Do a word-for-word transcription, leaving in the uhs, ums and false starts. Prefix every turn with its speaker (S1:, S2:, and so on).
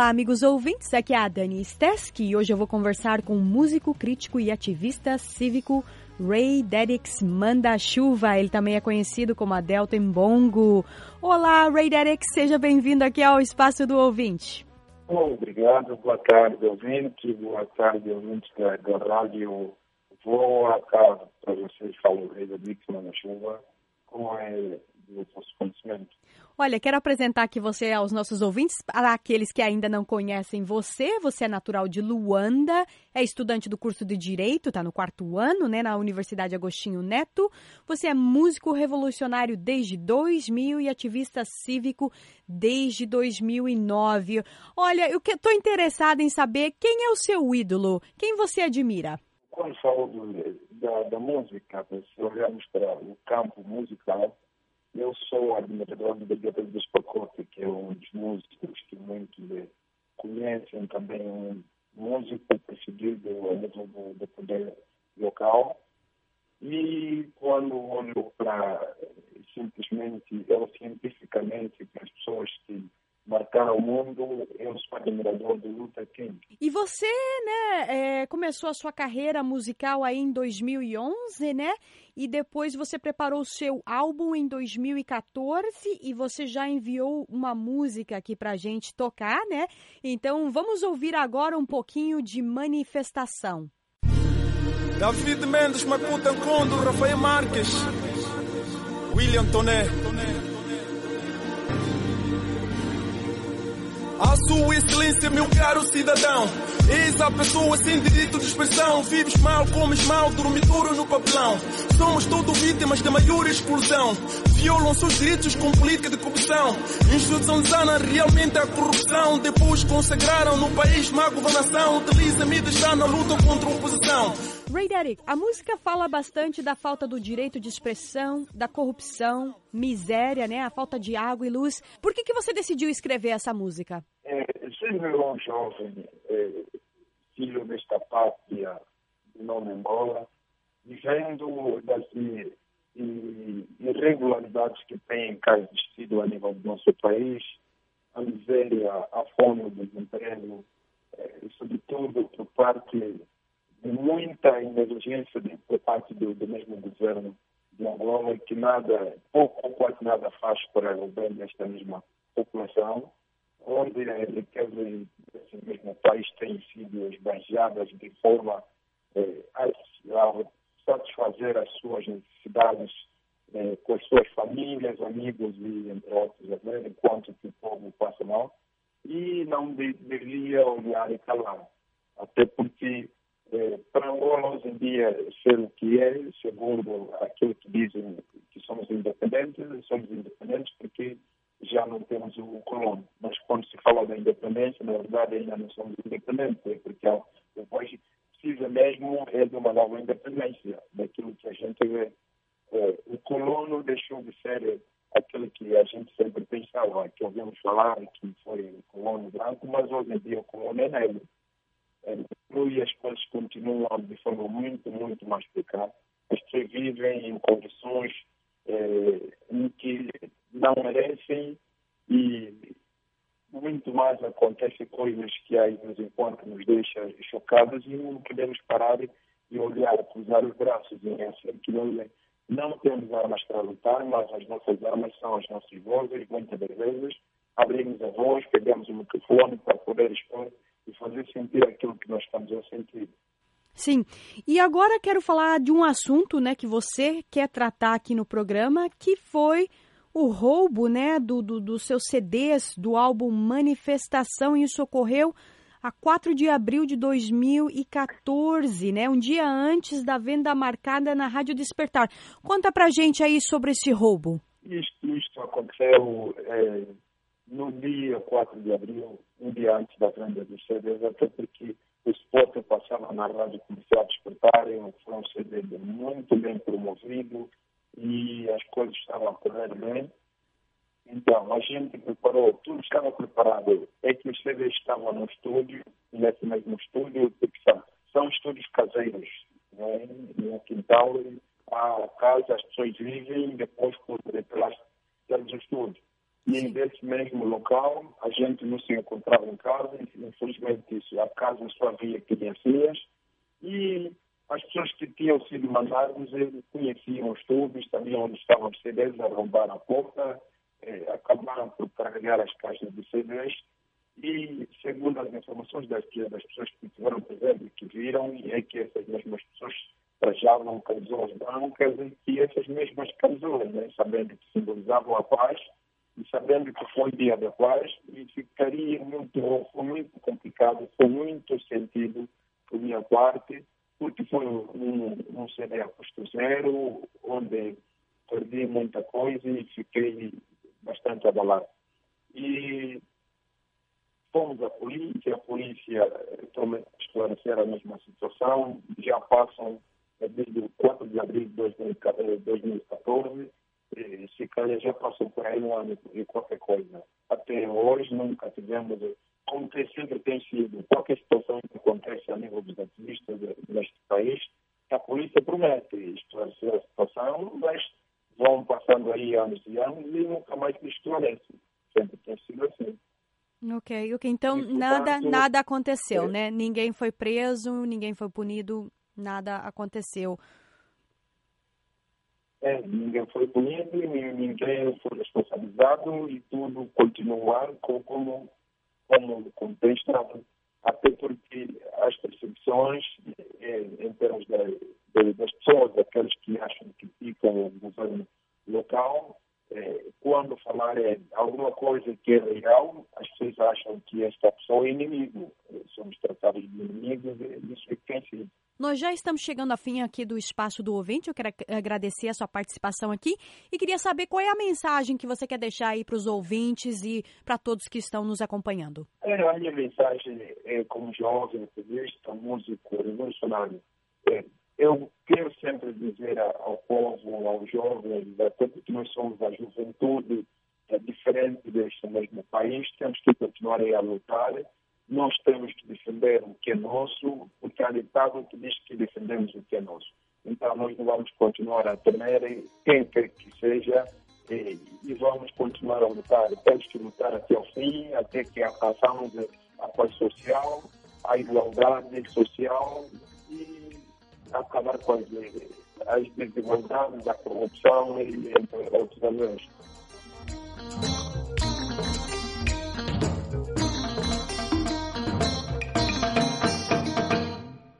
S1: Olá, amigos ouvintes, aqui é a Dani Steski e hoje eu vou conversar com o músico, crítico e ativista cívico Ray Dedics Manda-Chuva. Ele também é conhecido como Adelton Mbongo. Olá, Ray Dedics, seja bem-vindo aqui ao Espaço do Ouvinte.
S2: Obrigado, boa tarde, ouvinte, boa tarde, ouvintes da, da rádio. Boa tarde para vocês, falo Ray Dedics Manda-Chuva, como é do vosso conhecimento.
S1: Olha, quero apresentar aqui você aos nossos ouvintes, para aqueles que ainda não conhecem você. Você é natural de Luanda, é estudante do curso de Direito, está no quarto ano, né, na Universidade Agostinho Neto. Você é músico revolucionário desde dois mil e ativista cívico desde dois mil e nove. Olha, eu estou interessada em saber quem é o seu ídolo, quem você admira?
S2: Quando falo do, da, da música, se olharmos para o campo musical, eu sou admirador do Bebeto dos Pacote, que é um dos músicos que muitos conhecem, também um músico perseguido a nível do, do poder local. E quando olho para, simplesmente, eu cientificamente, para as pessoas que marcaram o mundo, eu sou admirador do Luther King.
S1: E você, né, é, começou a sua carreira musical aí em dois mil e onze, né? E depois você preparou o seu álbum em dois mil e quatorze e você já enviou uma música aqui pra gente tocar, né? Então vamos ouvir agora um pouquinho de Manifestação.
S3: David Mendes, Macuta Kondo, Rafael Marques, William Toné. A sua excelência, meu caro cidadão, eis a pessoa sem direito de expressão. Vives mal, comes mal, dormitouro no papelão. Somos todos vítimas da maior explosão. Violam seus direitos com política de corrupção. Instituição sana realmente a corrupção. Depois consagraram no país má governação. Utiliza mídias já na luta contra a oposição.
S1: Ray Dedic, a música fala bastante da falta do direito de expressão, da corrupção, miséria, né? A falta de água e luz. Por que que você decidiu escrever essa música?
S2: É, sendo um jovem, é, filho desta pátria de nome Angola, vivendo das irregularidades que tem cá existido a nível do nosso país, a miséria, a fome, o desemprego, é, e sobretudo por parte de muita negligência de, por parte do, do mesmo governo de Angola, que nada, pouco ou quase nada faz para o bem desta mesma população, onde as riquezas desse mesmo país têm sido esbanjadas de forma eh, a, a satisfazer as suas necessidades eh, com as suas famílias, amigos e entre outros, né, enquanto que o povo passa mal, e não de, deveria olhar e calar, até porque Eh, para Angola, hoje em dia, ser o que é, segundo aquilo que dizem que somos independentes, somos independentes porque já não temos o colono. Mas quando se fala da independência, na verdade, ainda não somos independentes, porque o país precisa mesmo é de uma nova independência, daquilo que a gente vê. Eh, o colono deixou de ser aquilo que a gente sempre pensava, que ouvimos falar que foi o colono branco, mas hoje em dia o colono é negro. E as coisas continuam de forma muito, muito mais precária. As pessoas vivem em condições eh, em que não merecem e muito mais acontecem coisas que aí de vez em quando nos deixam chocados e não podemos parar e olhar, cruzar os braços e pensar que não temos armas para lutar, mas as nossas armas são as nossas vozes. Muitas das vezes abrimos a voz, pegamos o microfone para poder expor e fazer sentir aquilo que nós estamos a sentir.
S1: Sim, e agora quero falar de um assunto, né, que você quer tratar aqui no programa, que foi o roubo, né, do, do, dos seus C Ds, do álbum Manifestação, e isso ocorreu a quatro de abril de dois mil e quatorze, né, um dia antes da venda marcada na Rádio Despertar. Conta pra gente aí sobre esse roubo.
S2: Isto, isto aconteceu é, no dia quatro de abril, um dia antes da venda dos C Ds, até porque o spot passava na Rádio Comercial Despertar, foi um C D muito bem promovido e as coisas estavam a correr bem. Então, a gente preparou, tudo estava preparado. É que os C Ds estavam no estúdio, nesse mesmo estúdio, porque são, são estúdios caseiros, né? No quintal, a casa, as pessoas vivem, depois por detrás temos o estúdio. E Sim. nesse mesmo local, a gente não se encontrava em casa, infelizmente isso, a casa só havia criancinhas, e as pessoas que tinham sido mandadas conheciam os tubos, sabiam onde estavam os C Ds, arrombaram a porta, eh, acabaram por carregar as caixas de C Ds, e segundo as informações das, das pessoas que tiveram presente e que viram, é que essas mesmas pessoas trajavam camisolas brancas e que essas mesmas camisolas, né, sabendo que simbolizavam a paz, e sabendo que foi dia da paz, e ficaria muito, foi muito complicado, foi muito sentido por minha parte, porque foi um, um C D a custo zero, onde perdi muita coisa e fiquei bastante abalado. E fomos à polícia, a polícia também esclarecer a mesma situação, já passam desde o quatro de abril de dois mil e catorze, se calhar já passou por aí um ano e qualquer coisa. Até hoje nunca tivemos, como que sempre tem sido, qualquer situação que acontece a nível dos ativistas neste país, a polícia promete esclarecer a situação, mas vão passando aí anos e anos e nunca mais se esclarece. Sempre tem sido assim.
S1: Ok, ok. Então, e, nada, portanto, nada aconteceu, é, né? Ninguém foi preso, ninguém foi punido, nada aconteceu.
S2: É, ninguém foi punido, ninguém foi responsabilizado e tudo continuar como, como, como tem estado. Até porque as percepções, é, em termos de, de, das pessoas, daqueles que acham que ficam o governo local, é, quando falarem alguma coisa que é legal, as pessoas acham que esta pessoa é inimigo. Somos tratados de inimigos, isso é que tem sido.
S1: Nós já estamos chegando ao fim aqui do Espaço do Ouvinte. Eu quero agradecer a sua participação aqui e queria saber qual é a mensagem que você quer deixar aí para os ouvintes e para todos que estão nos acompanhando.
S2: É, a minha mensagem é, como jovem, ativista, músico, revolucionário. É, eu quero sempre dizer ao povo, aos jovens, até porque nós somos a juventude é, diferente deste mesmo país, temos que continuar a lutar. Nós temos que defender o que é nosso, porque há ditado que diz que defendemos o que é nosso. Então, nós não vamos continuar a temer quem quer que seja e, e vamos continuar a lutar. Temos que lutar até o fim, até que alcançamos a paz social, a igualdade social e acabar com as, as desigualdades, a corrupção e entre outros elementos.